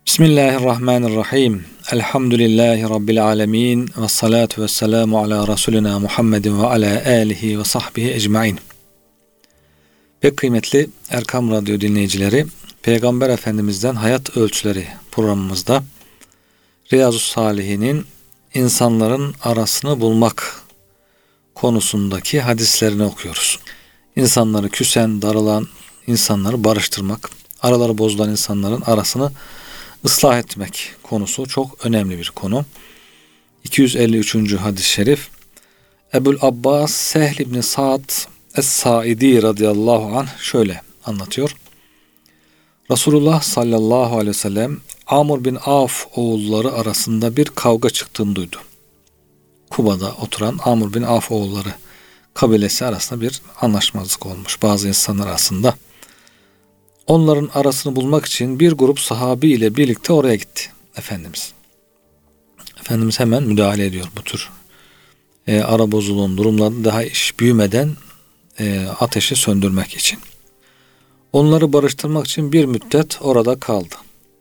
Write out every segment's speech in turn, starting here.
Bismillahirrahmanirrahim. Elhamdülillahi Rabbil alemin. Ve salatu ve selamu ala Resulina Muhammedin ve ala alihi ve sahbihi ecmain. Pek kıymetli Erkam Radyo dinleyicileri, Peygamber Efendimiz'den Hayat Ölçüleri programımızda Riyazu's-Salihin'in insanların arasını bulmak konusundaki hadislerini okuyoruz. İnsanları küsen, darılan insanları barıştırmak, araları bozulan insanların arasını ıslah etmek konusu çok önemli bir konu. 253. hadis-i şerif, Ebu'l Abbas Sehl ibn Sa'd Es-Sa'idi radıyallahu anh şöyle anlatıyor. Resulullah sallallahu aleyhi ve sellem Amr bin Avf oğulları arasında bir kavga çıktığını duydu. Kuba'da oturan Amr bin Avf oğulları kabilesi arasında bir anlaşmazlık olmuş bazı insanlar arasında. Onların arasını bulmak için bir grup sahabi ile birlikte oraya gitti Efendimiz. Efendimiz hemen müdahale ediyor bu tür ara bozuluğun durumlarında daha iş büyümeden ateşi söndürmek için. Onları barıştırmak için bir müddet orada kaldı.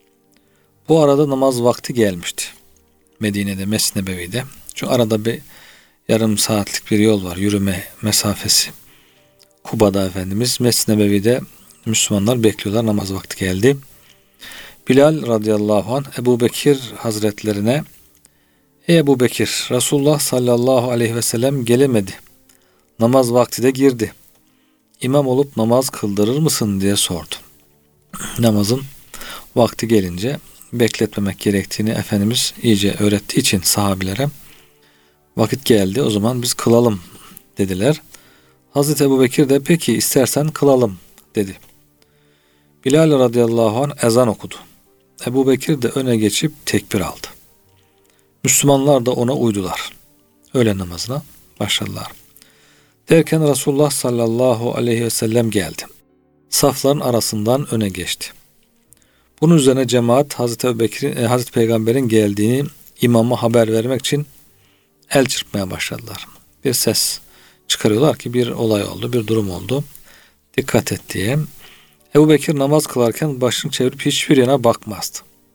Bu arada namaz vakti gelmişti. Medine'de, Mescid-i Nebevi'de. Şu arada bir yarım saatlik bir yol var, yürüme mesafesi. Kuba'da Efendimiz, Mescid-i Nebevi'de Müslümanlar bekliyorlar, namaz vakti geldi. Bilal radıyallahu anh Ebu Bekir hazretlerine, ey Ebu Bekir, Resulullah sallallahu aleyhi ve sellem gelemedi. Namaz vakti de girdi. İmam olup namaz kıldırır mısın diye sordu. Namazın vakti gelince bekletmemek gerektiğini Efendimiz iyice öğrettiği için sahabilere vakit geldi, o zaman biz kılalım dediler. Hazreti Ebu Bekir de peki istersen kılalım dedi. Bilal radıyallahu anh ezan okudu. Ebu Bekir de öne geçip tekbir aldı. Müslümanlar da ona uydular. Öğle namazına başladılar. Derken Resulullah sallallahu aleyhi ve sellem geldi. Safların arasından öne geçti. Bunun üzerine cemaat Hazreti Peygamber'in geldiğini imama haber vermek için el çırpmaya başladılar. Bir ses çıkarıyorlar ki bir olay oldu, bir durum oldu. Dikkat et diye. Ebu Bekir namaz kılarken başını çevirip hiçbir yana bakmazdı.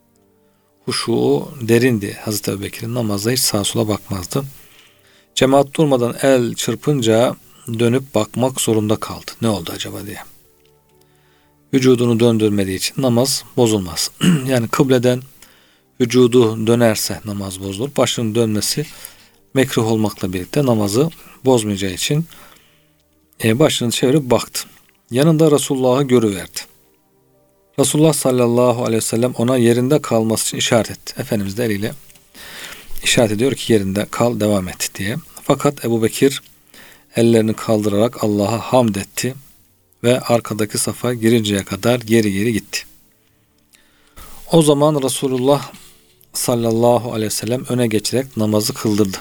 Huşu derindi. Hazreti Ebu Bekir'in namazda hiç sağa sola bakmazdı. Cemaat durmadan el çırpınca dönüp bakmak zorunda kaldı. Ne oldu acaba diye. Vücudunu döndürmediği için namaz bozulmaz. Yani kıbleden vücudu dönerse namaz bozulur. Başının dönmesi mekruh olmakla birlikte namazı bozmayacağı için başını çevirip baktı. Yanında Resulullah'ı görüverdi. Resulullah sallallahu aleyhi ve sellem ona yerinde kalması için işaret etti. Efendimiz de eliyle işaret ediyor ki yerinde kal, devam et diye. Fakat Ebu Bekir ellerini kaldırarak Allah'a hamd etti ve arkadaki safa girinceye kadar geri geri gitti. O zaman Resulullah sallallahu aleyhi ve sellem öne geçerek namazı kıldırdı.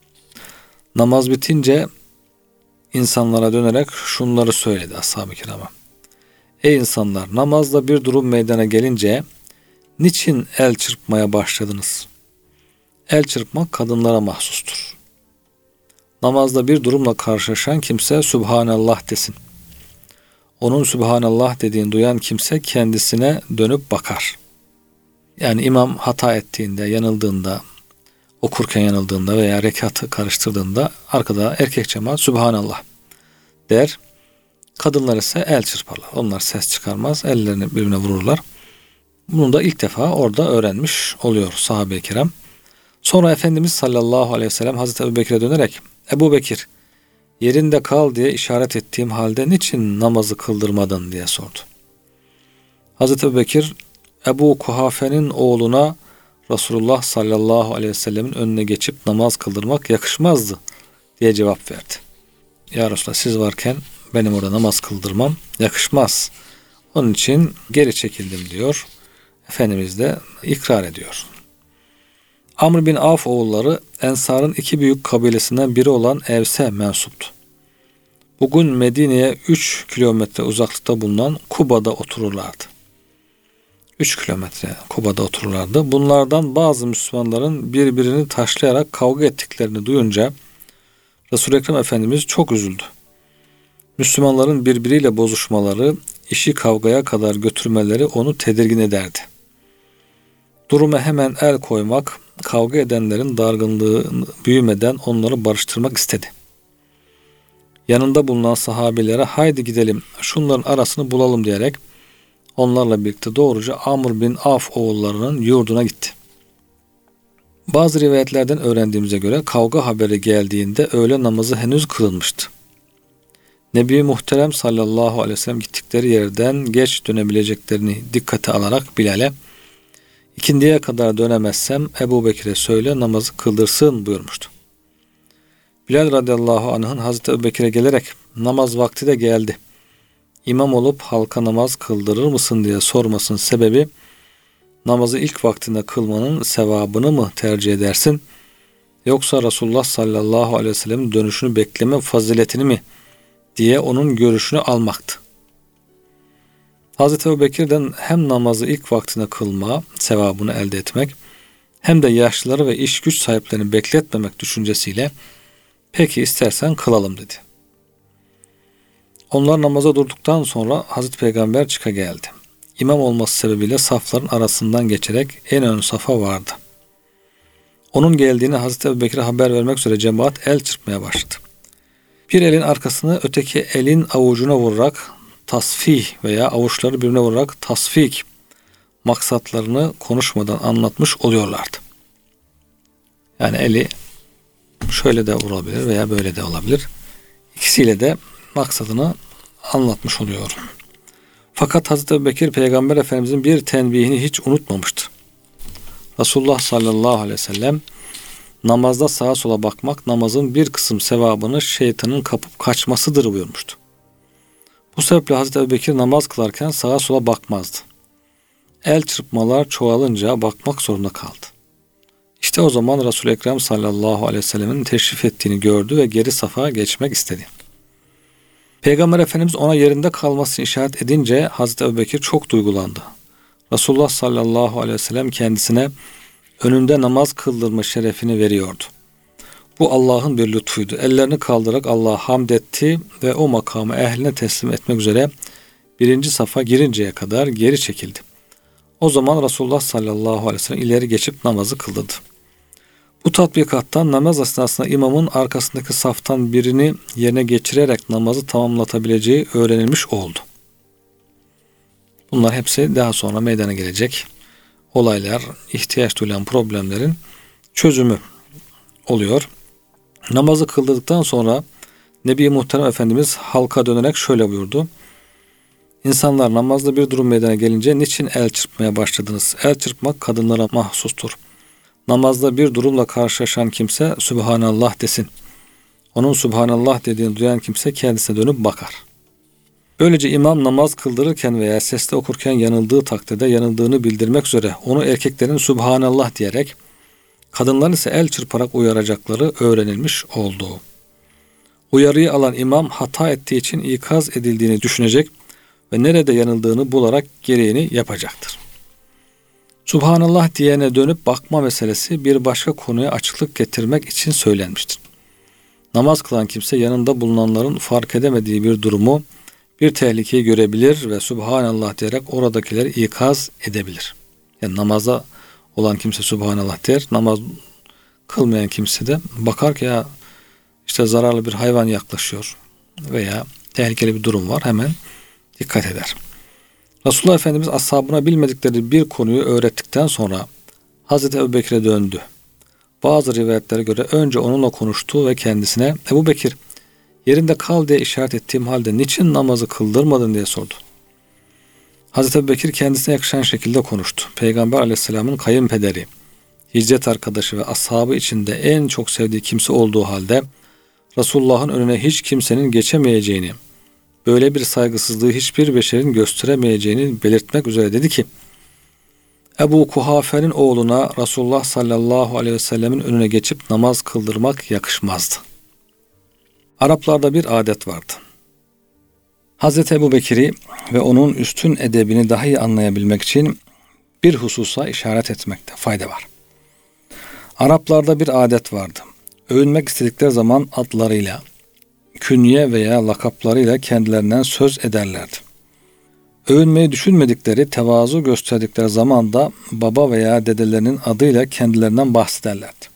Namaz bitince insanlara dönerek şunları söyledi ashab-ı kirama. Ey insanlar, namazda bir durum meydana gelince niçin el çırpmaya başladınız? El çırpmak kadınlara mahsustur. Namazda bir durumla karşılaşan kimse Subhanallah desin. Onun Subhanallah dediğini duyan kimse kendisine dönüp bakar. Yani imam hata ettiğinde, yanıldığında, okurken yanıldığında veya rekatı karıştırdığında arkada erkek cemaat Subhanallah der. Kadınlar ise el çırparlar. Onlar ses çıkarmaz. Ellerini birbirine vururlar. Bunu da ilk defa orada öğrenmiş oluyor sahabe-i kiram. Sonra Efendimiz sallallahu aleyhi ve sellem Hazreti Ebu Bekir'e dönerek Ebu Bekir, yerinde kal diye işaret ettiğim halde niçin namazı kıldırmadın diye sordu. Hazreti Ebu Bekir, Ebu Kuhafe'nin oğluna Resulullah sallallahu aleyhi ve sellemin önüne geçip namaz kıldırmak yakışmazdı diye cevap verdi. Ya Resulallah, siz varken benim orada namaz kıldırmam yakışmaz. Onun için geri çekildim diyor. Efendimiz de ikrar ediyor. Amr bin Avf oğulları Ensar'ın iki büyük kabilesinden biri olan Evs'e mensuptu. Bugün Medine'ye 3 kilometre uzaklıkta bulunan Kuba'da otururlardı. 3 kilometre Kuba'da otururlardı. Bunlardan bazı Müslümanların birbirini taşlayarak kavga ettiklerini duyunca Resul-i Ekrem Efendimiz çok üzüldü. Müslümanların birbiriyle bozuşmaları, işi kavgaya kadar götürmeleri onu tedirgin ederdi. Duruma hemen el koymak, kavga edenlerin dargınlığı büyümeden onları barıştırmak istedi. Yanında bulunan sahabilere haydi gidelim şunların arasını bulalım diyerek onlarla birlikte doğruca Amr bin Af oğullarının yurduna gitti. Bazı rivayetlerden öğrendiğimize göre kavga haberi geldiğinde öğle namazı henüz kılınmıştı. Nebi Muhterem sallallahu aleyhi ve sellem gittikleri yerden geç dönebileceklerini dikkate alarak Bilal'e ikindiye kadar dönemezsem Ebu Bekir'e söyle namazı kıldırsın buyurmuştu. Bilal radıyallahu anh'ın Hazreti Ebu Bekir'e gelerek namaz vakti de geldi. İmam olup halka namaz kıldırır mısın diye sormasının sebebi namazı ilk vaktinde kılmanın sevabını mı tercih edersin yoksa Resulullah sallallahu aleyhi ve sellem'in dönüşünü bekleme faziletini mi diye onun görüşünü almaktı. Hazreti Ebubekir'den hem namazı ilk vaktinde kılma sevabını elde etmek hem de yaşlıları ve iş güç sahiplerini bekletmemek düşüncesiyle peki istersen kılalım dedi. Onlar namaza durduktan sonra Hazreti Peygamber çıka geldi. İmam olması sebebiyle safların arasından geçerek en ön safa vardı. Onun geldiğini Hazreti Ebubekir'e haber vermek üzere cemaat el çırpmaya başladı. Bir elin arkasını öteki elin avucuna vurarak tasfih veya avuçları birbirine vurarak tasfik maksatlarını konuşmadan anlatmış oluyorlardı. Yani eli şöyle de vurabilir veya böyle de olabilir. İkisiyle de maksadını anlatmış oluyor. Fakat Hazreti Ebubekir Peygamber Efendimizin bir tenbihini hiç unutmamıştı. Resulullah sallallahu aleyhi ve sellem namazda sağa sola bakmak namazın bir kısım sevabını şeytanın kapıp kaçmasıdır buyurmuştu. Bu sebeple Hazreti Ebubekir namaz kılarken sağa sola bakmazdı. El çırpmalar çoğalınca bakmak zorunda kaldı. İşte o zaman Resul-i Ekrem sallallahu aleyhi ve sellemin teşrif ettiğini gördü ve geri safa geçmek istedi. Peygamber Efendimiz ona yerinde kalmasını işaret edince Hazreti Ebubekir çok duygulandı. Resulullah sallallahu aleyhi ve sellem kendisine önünde namaz kıldırma şerefini veriyordu. Bu Allah'ın bir lütfuydu. Ellerini kaldırarak Allah'a hamd etti ve o makamı ehline teslim etmek üzere birinci safa girinceye kadar geri çekildi. O zaman Resulullah sallallahu aleyhi ve sellem ileri geçip namazı kıldırdı. Bu tatbikattan namaz esnasında imamın arkasındaki saftan birini yerine geçirerek namazı tamamlatabileceği öğrenilmiş oldu. Bunlar hepsi daha sonra meydana gelecek olaylar, ihtiyaç duyulan problemlerin çözümü oluyor. Namazı kıldırdıktan sonra Nebi Muhterem Efendimiz halka dönerek şöyle buyurdu. İnsanlar namazda bir durum meydana gelince niçin el çırpmaya başladınız? El çırpmak kadınlara mahsustur. Namazda bir durumla karşılaşan kimse Subhanallah desin. Onun Subhanallah dediğini duyan kimse kendisine dönüp bakar. Böylece imam namaz kıldırırken veya sesle okurken yanıldığı takdirde yanıldığını bildirmek üzere onu erkeklerin Subhanallah diyerek kadınların ise el çırparak uyaracakları öğrenilmiş oldu. Uyarıyı alan imam hata ettiği için ikaz edildiğini düşünecek ve nerede yanıldığını bularak gereğini yapacaktır. Subhanallah diyene dönüp bakma meselesi bir başka konuya açıklık getirmek için söylenmiştir. Namaz kılan kimse yanında bulunanların fark edemediği bir durumu, bir tehlikeyi görebilir ve Subhanallah diyerek oradakileri ikaz edebilir. Yani namaza olan kimse Subhanallah der, namaz kılmayan kimse de bakar ki ya işte zararlı bir hayvan yaklaşıyor veya tehlikeli bir durum var, hemen dikkat eder. Resulullah Efendimiz ashabına bilmedikleri bir konuyu öğrettikten sonra Hazreti Ebubekir'e döndü. Bazı rivayetlere göre önce onunla konuştu ve kendisine Ebubekir yerinde kal diye işaret ettiğim halde niçin namazı kıldırmadın diye sordu. Hazreti Ebubekir kendisine yakışan şekilde konuştu. Peygamber Aleyhisselam'ın kayınpederi, hicret arkadaşı ve ashabı içinde en çok sevdiği kimse olduğu halde Resulullah'ın önüne hiç kimsenin geçemeyeceğini, böyle bir saygısızlığı hiçbir beşerin gösteremeyeceğini belirtmek üzere dedi ki, Ebu Kuhafe'nin oğluna Resulullah sallallahu aleyhi ve sellemin önüne geçip namaz kıldırmak yakışmazdı. Araplarda bir adet vardı. Hazreti Ebubekir'i ve onun üstün edebini daha iyi anlayabilmek için bir hususa işaret etmekte fayda var. Araplarda bir adet vardı. Övünmek istedikleri zaman adlarıyla, künye veya lakaplarıyla kendilerinden söz ederlerdi. Övünmeyi düşünmedikleri, tevazu gösterdikleri zamanda baba veya dedelerinin adıyla kendilerinden bahsederlerdi.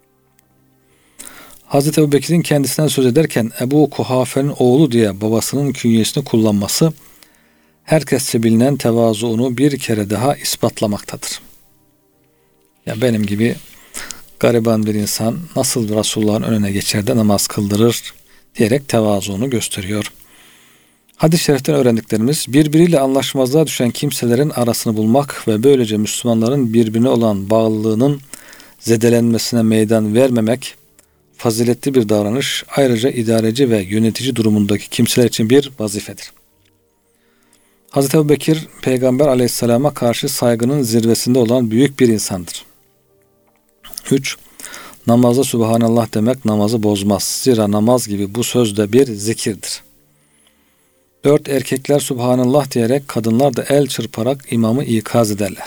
Hazreti Ebubekir'in kendisinden söz ederken Ebu Kuhafe'nin oğlu diye babasının künyesini kullanması herkesçe bilinen tevazuunu bir kere daha ispatlamaktadır. Ya benim gibi gariban bir insan nasıl Resulullah'ın önüne geçer de namaz kıldırır diyerek tevazuunu gösteriyor. Hadis-i şeriften öğrendiklerimiz, birbiriyle anlaşmazlığa düşen kimselerin arasını bulmak ve böylece Müslümanların birbirine olan bağlılığının zedelenmesine meydan vermemek faziletli bir davranış, ayrıca idareci ve yönetici durumundaki kimseler için bir vazifedir. Hazreti Ebubekir, Peygamber Aleyhisselam'a karşı saygının zirvesinde olan büyük bir insandır. 3. Namazda Subhanallah demek namazı bozmaz. Zira namaz gibi bu söz de bir zikirdir. 4. Erkekler Subhanallah diyerek, kadınlar da el çırparak imamı ikaz ederler.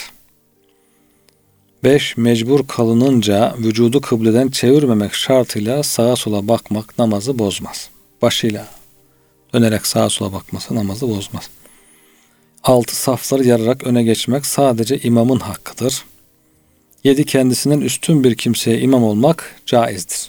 5. Mecbur kalınınca vücudu kıbleden çevirmemek şartıyla sağa sola bakmak namazı bozmaz. Başıyla dönerek sağa sola bakması namazı bozmaz. 6. Safları yararak öne geçmek sadece imamın hakkıdır. 7. Kendisinden üstün bir kimseye imam olmak caizdir.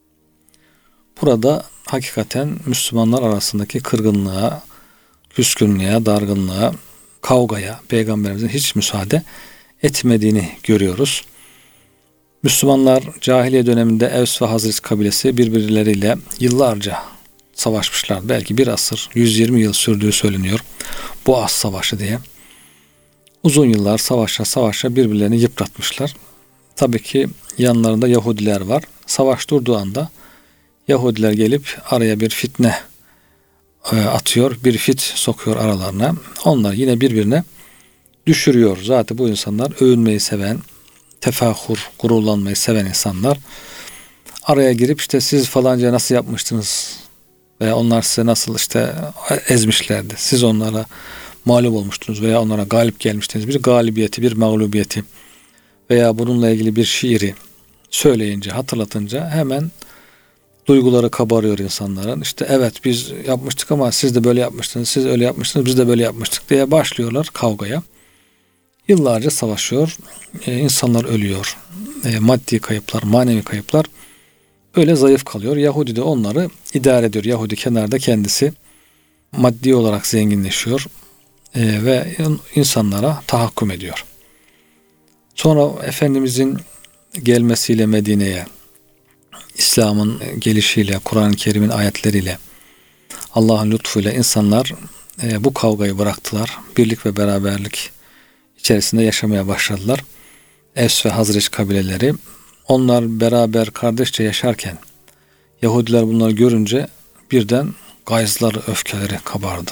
Burada hakikaten Müslümanlar arasındaki kırgınlığa, küskünlüğe, dargınlığa, kavgaya Peygamberimizin hiç müsaade etmediğini görüyoruz. Müslümanlar cahiliye döneminde Evs ve Hazreç kabilesi birbirleriyle yıllarca savaşmışlar. Belki bir asır, 120 yıl sürdüğü söyleniyor. Boğaz Savaşı diye. Uzun yıllar savaşa birbirlerini yıpratmışlar. Tabii ki yanlarında Yahudiler var. Savaş durduğu anda Yahudiler gelip araya bir fitne atıyor, bir fit sokuyor aralarına. Onlar yine birbirine düşürüyor. Zaten bu insanlar övünmeyi seven, tefahur, gururlanmayı seven insanlar. Araya girip işte siz falanca nasıl yapmıştınız veya onlar size nasıl işte ezmişlerdi. Siz onlara mağlup olmuştunuz veya onlara galip gelmiştiniz. Bir galibiyeti, bir mağlubiyeti veya bununla ilgili bir şiiri söyleyince, hatırlatınca hemen duyguları kabarıyor insanların. İşte evet biz yapmıştık ama siz de böyle yapmıştınız, siz öyle yapmıştınız, biz de böyle yapmıştık diye başlıyorlar kavgaya. Yıllarca savaşıyor, insanlar ölüyor, maddi kayıplar, manevi kayıplar, öyle zayıf kalıyor. Yahudi de onları idare ediyor. Yahudi kenarda kendisi maddi olarak zenginleşiyor ve insanlara tahakküm ediyor. Sonra Efendimizin gelmesiyle Medine'ye, İslam'ın gelişiyle, Kur'an-ı Kerim'in ayetleriyle, Allah'ın lütfuyla insanlar bu kavgayı bıraktılar. Birlik ve beraberlik içerisinde yaşamaya başladılar. Evs ve Hazreç kabileleri, onlar beraber kardeşçe yaşarken Yahudiler bunları görünce birden gayzları, öfkeleri kabardı.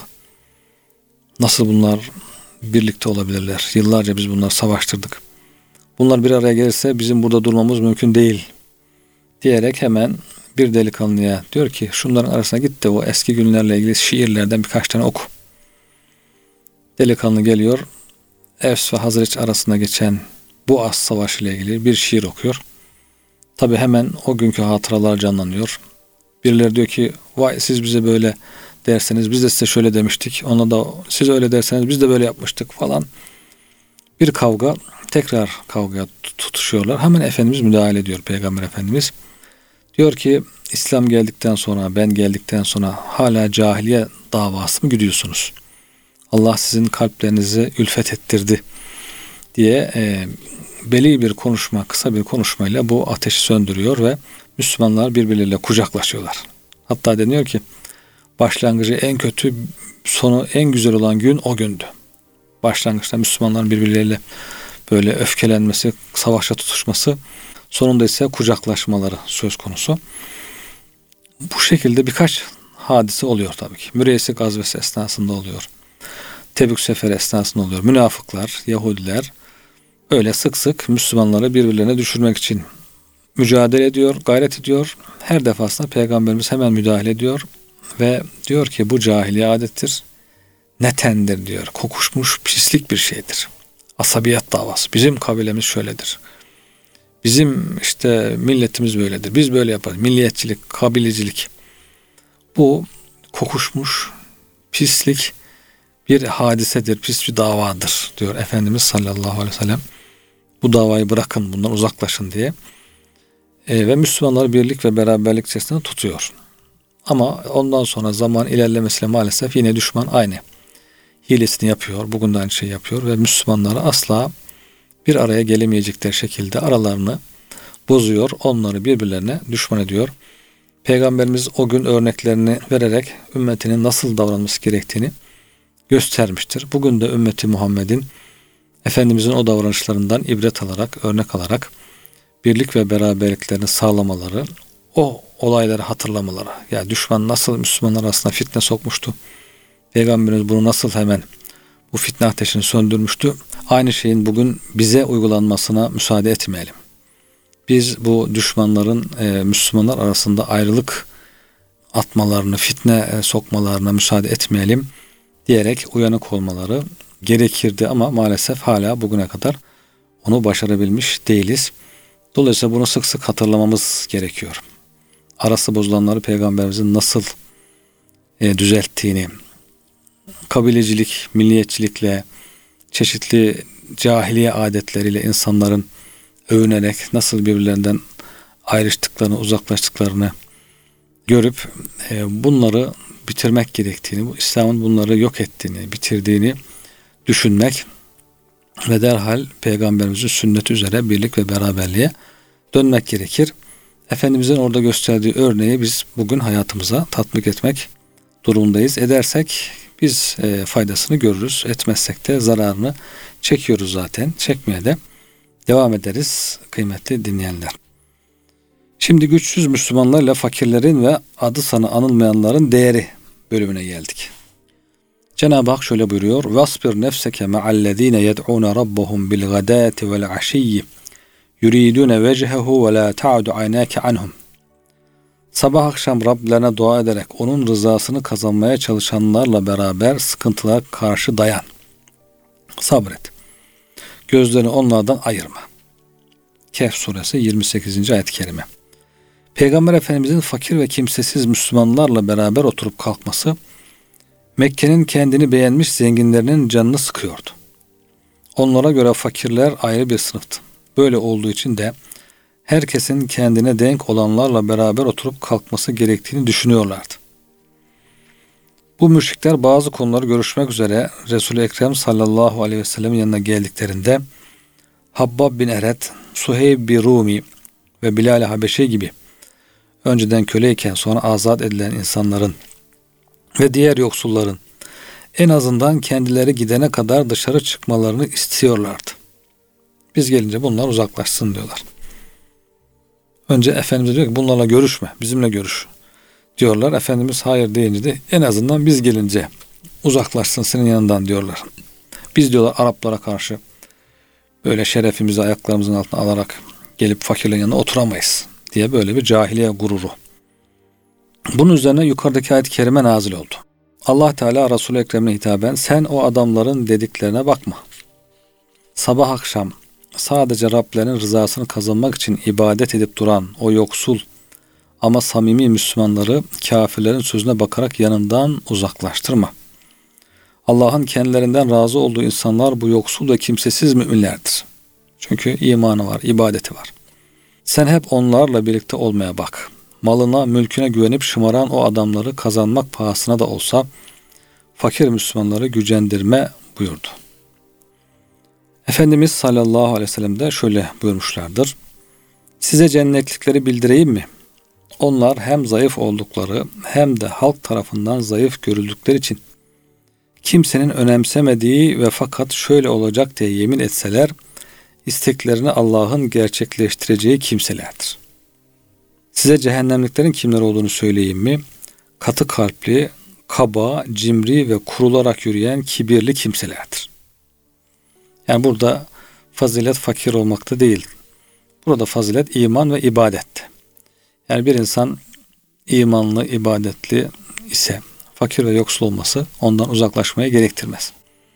Nasıl bunlar birlikte olabilirler? Yıllarca biz bunları savaştırdık. Bunlar bir araya gelirse bizim burada durmamız mümkün değil diyerek hemen bir delikanlıya diyor ki şunların arasına git de o eski günlerle ilgili şiirlerden birkaç tane oku. Delikanlı geliyor, Evs ve Hazreç arasında geçen Boğaz Savaşı ile ilgili bir şiir okuyor. Tabi hemen o günkü hatıralar canlanıyor. Birileri diyor ki vay siz bize böyle derseniz biz de size şöyle demiştik. Ona da siz öyle derseniz biz de böyle yapmıştık falan. Bir kavga, tekrar kavgaya tutuşuyorlar. Hemen Efendimiz müdahale ediyor, Peygamber Efendimiz. Diyor ki İslam geldikten sonra, ben geldikten sonra hala cahiliye davası mı gidiyorsunuz? Allah sizin kalplerinizi ülfet ettirdi diye beli bir konuşma, kısa bir konuşmayla bu ateşi söndürüyor ve Müslümanlar birbirleriyle kucaklaşıyorlar. Hatta deniyor ki başlangıcı en kötü, sonu en güzel olan gün o gündü. Başlangıçta Müslümanların birbirleriyle böyle öfkelenmesi, savaşa tutuşması, sonunda ise kucaklaşmaları söz konusu. Bu şekilde birkaç hadise oluyor tabii ki. Müreysi gazvesi esnasında oluyor. Tebük seferi esnasında oluyor. Münafıklar, Yahudiler öyle sık sık Müslümanları birbirlerine düşürmek için mücadele ediyor, gayret ediyor. Her defasında Peygamberimiz hemen müdahale ediyor ve diyor ki bu cahiliye adettir, netendir diyor. Kokuşmuş pislik bir şeydir. Asabiyet davası. Bizim kabilemiz şöyledir. Bizim işte milletimiz böyledir. Biz böyle yaparız. Milliyetçilik, kabilecilik. Bu kokuşmuş pislik bir hadisedir, pis bir davadır diyor Efendimiz sallallahu aleyhi ve sellem. Bu davayı bırakın, bundan uzaklaşın diye. Ve Müslümanları birlik ve beraberlik içerisinde tutuyor. Ama ondan sonra zaman ilerlemesiyle maalesef yine düşman aynı hilesini yapıyor. Bugün de aynı şeyi yapıyor ve Müslümanları asla bir araya gelemeyecekleri şekilde aralarını bozuyor. Onları birbirlerine düşman ediyor. Peygamberimiz o gün örneklerini vererek ümmetinin nasıl davranması gerektiğini göstermiştir. Bugün de ümmeti Muhammed'in Efendimizin o davranışlarından ibret alarak, örnek alarak birlik ve beraberliklerini sağlamaları, o olayları hatırlamaları. Ya düşman nasıl Müslümanlar arasında fitne sokmuştu. Peygamberimiz bunu nasıl hemen bu fitne ateşini söndürmüştü. Aynı şeyin bugün bize uygulanmasına müsaade etmeyelim. Biz bu düşmanların Müslümanlar arasında ayrılık atmalarını, fitne sokmalarına müsaade etmeyelim diyerek uyanık olmaları gerekirdi ama maalesef hala bugüne kadar onu başarabilmiş değiliz. Dolayısıyla bunu sık sık hatırlamamız gerekiyor. Arası bozulanları Peygamberimizin nasıl düzelttiğini, kabilecilik, milliyetçilikle, çeşitli cahiliye adetleriyle insanların övünerek nasıl birbirlerinden ayrıştıklarını, uzaklaştıklarını görüp bunları bitirmek gerektiğini, bu İslam'ın bunları yok ettiğini, bitirdiğini düşünmek ve derhal Peygamberimizin sünneti üzere birlik ve beraberliğe dönmek gerekir. Efendimizin orada gösterdiği örneği biz bugün hayatımıza tatbik etmek durumundayız. Edersek biz faydasını görürüz. Etmezsek de zararını çekiyoruz zaten. Çekmeye de devam ederiz kıymetli dinleyenler. Şimdi güçsüz Müslümanlarla fakirlerin ve adı sanı anılmayanların değeri bölümüne geldik. Cenab-ı Hak şöyle buyuruyor. وَاصْبِرْ نَفْسَكَ مَعَ الَّذ۪ينَ يَدْعُونَ رَبَّهُمْ بِالْغَدَاةِ وَالْعَشِيِّ يُرِيدُونَ وَجْهَهُ وَلَا تَعُدُ عَيْنَاكَ عَنْهُمْ. Sabah akşam Rablerine dua ederek onun rızasını kazanmaya çalışanlarla beraber sıkıntılara karşı dayan. Sabret. Gözlerini onlardan ayırma. Kehf suresi 28. ayet-i kerime. Peygamber Efendimizin fakir ve kimsesiz Müslümanlarla beraber oturup kalkması Mekke'nin kendini beğenmiş zenginlerinin canını sıkıyordu. Onlara göre fakirler ayrı bir sınıftı. Böyle olduğu için de herkesin kendine denk olanlarla beraber oturup kalkması gerektiğini düşünüyorlardı. Bu müşrikler bazı konuları görüşmek üzere Resul-i Ekrem sallallahu aleyhi ve sellem'in yanına geldiklerinde Habbab bin Eret, Suheyb bin Rumi ve Bilal-i Habeşi gibi önceden köleyken sonra azat edilen insanların ve diğer yoksulların en azından kendileri gidene kadar dışarı çıkmalarını istiyorlardı. Biz gelince bunlar uzaklaşsın diyorlar. Önce Efendimiz diyor ki bunlarla görüşme, bizimle görüş diyorlar. Efendimiz hayır deyince de en azından biz gelince uzaklaşsın senin yanından diyorlar. Biz diyorlar Araplara karşı böyle şerefimizi ayaklarımızın altına alarak gelip fakirlerin yanına oturamayız diye böyle bir cahiliye gururu. Bunun üzerine yukarıdaki ayet-i kerime nazil oldu. Allah Teala Resul-i Ekrem'e hitaben sen o adamların dediklerine bakma. Sabah akşam sadece Rablerinin rızasını kazanmak için ibadet edip duran o yoksul ama samimi Müslümanları kafirlerin sözüne bakarak yanından uzaklaştırma. Allah'ın kendilerinden razı olduğu insanlar bu yoksul ve kimsesiz müminlerdir. Çünkü imanı var, ibadeti var. Sen hep onlarla birlikte olmaya bak. Malına, mülküne güvenip şımaran o adamları kazanmak pahasına da olsa fakir Müslümanları gücendirme buyurdu. Efendimiz sallallahu aleyhi ve sellem de şöyle buyurmuşlardır. Size cennetlikleri bildireyim mi? Onlar hem zayıf oldukları hem de halk tarafından zayıf görüldükleri için kimsenin önemsemediği ve fakat şöyle olacak diye yemin etseler isteklerini Allah'ın gerçekleştireceği kimselerdir. Size cehennemliklerin kimler olduğunu söyleyeyim mi? Katı kalpli, kaba, cimri ve kurularak yürüyen kibirli kimselerdir. Yani burada fazilet fakir olmakta değil. Burada fazilet iman ve ibadette. Yani bir insan imanlı, ibadetli ise fakir ve yoksul olması ondan uzaklaşmaya gerektirmez.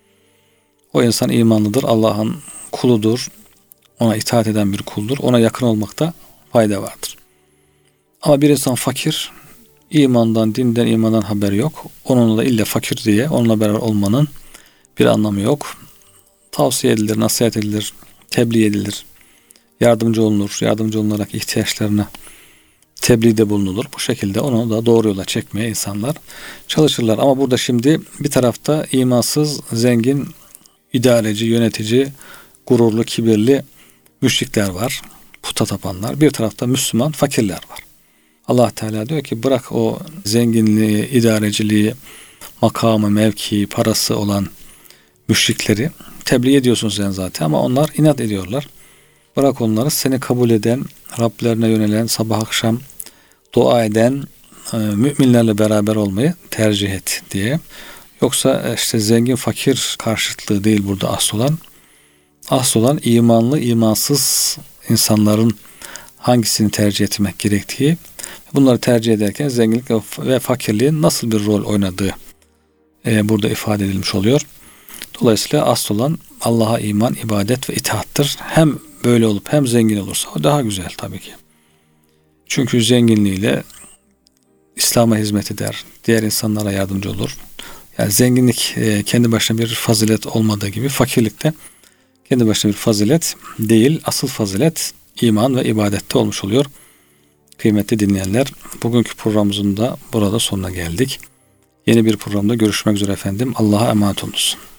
O insan imanlıdır, Allah'ın kuludur, ona itaat eden bir kuldur, ona yakın olmakta fayda vardır. Ama bir insan fakir, imandan, dinden, imandan haberi yok. Onunla illa fakir diye onunla beraber olmanın bir anlamı yok. Tavsiye edilir, nasihat edilir, tebliğ edilir, yardımcı olunur, yardımcı olunarak ihtiyaçlarına tebliğde bulunulur. Bu şekilde onu da doğru yola çekmeye insanlar çalışırlar. Ama burada şimdi bir tarafta imansız, zengin, idareci, yönetici, gururlu, kibirli müşrikler var, puta tapanlar. Bir tarafta Müslüman fakirler var. Allah Teala diyor ki bırak o zenginliği, idareciliği, makamı, mevkii, parası olan müşrikleri, tebliğ ediyorsun sen zaten ama onlar inat ediyorlar. Bırak onları, seni kabul eden, Rablerine yönelen, sabah akşam dua eden müminlerle beraber olmayı tercih et diye. Yoksa işte zengin fakir karşıtlığı değil burada asıl olan. Asıl olan imanlı imansız insanların hangisini tercih etmek gerektiği, bunları tercih ederken zenginlik ve fakirliğin nasıl bir rol oynadığı burada ifade edilmiş oluyor. Dolayısıyla asıl olan Allah'a iman, ibadet ve itaattır. Hem böyle olup hem zengin olursa o daha güzel tabii ki. Çünkü zenginliğiyle İslam'a hizmet eder, diğer insanlara yardımcı olur. Yani zenginlik kendi başına bir fazilet olmadığı gibi fakirlik de kendi başına bir fazilet değil. Asıl fazilet iman ve ibadette olmuş oluyor. Kıymetli dinleyenler, bugünkü programımızın da burada sonuna geldik. Yeni bir programda görüşmek üzere efendim. Allah'a emanet olunuz.